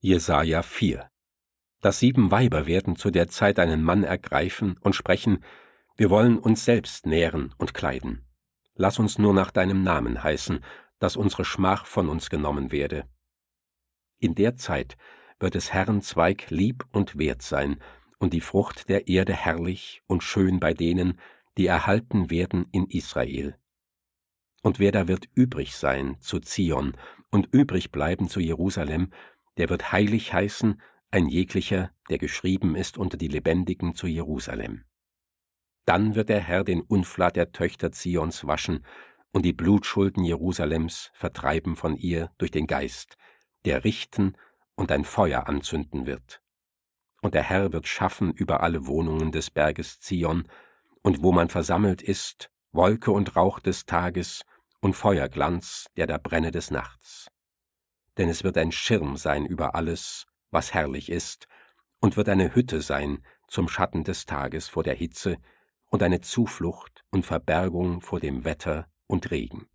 Jesaja 4. Dass 7 Weiber werden zu der Zeit einen Mann ergreifen und sprechen: Wir wollen uns selbst nähren und kleiden. Lass uns nur nach deinem Namen heißen, dass unsere Schmach von uns genommen werde. In der Zeit wird des Herrn Zweig lieb und wert sein und die Frucht der Erde herrlich und schön bei denen, die erhalten werden in Israel. Und wer da wird übrig sein zu Zion und übrig bleiben zu Jerusalem, der wird heilig heißen, ein jeglicher, der geschrieben ist unter die Lebendigen zu Jerusalem. Dann wird der Herr den Unflat der Töchter Zions waschen und die Blutschulden Jerusalems vertreiben von ihr durch den Geist, der richten und ein Feuer anzünden wird. Und der Herr wird schaffen über alle Wohnungen des Berges Zion, und wo man versammelt ist, Wolke und Rauch des Tages und Feuerglanz, der da brenne des Nachts. Denn es wird ein Schirm sein über alles, was herrlich ist, und wird eine Hütte sein zum Schatten des Tages vor der Hitze und eine Zuflucht und Verbergung vor dem Wetter und Regen.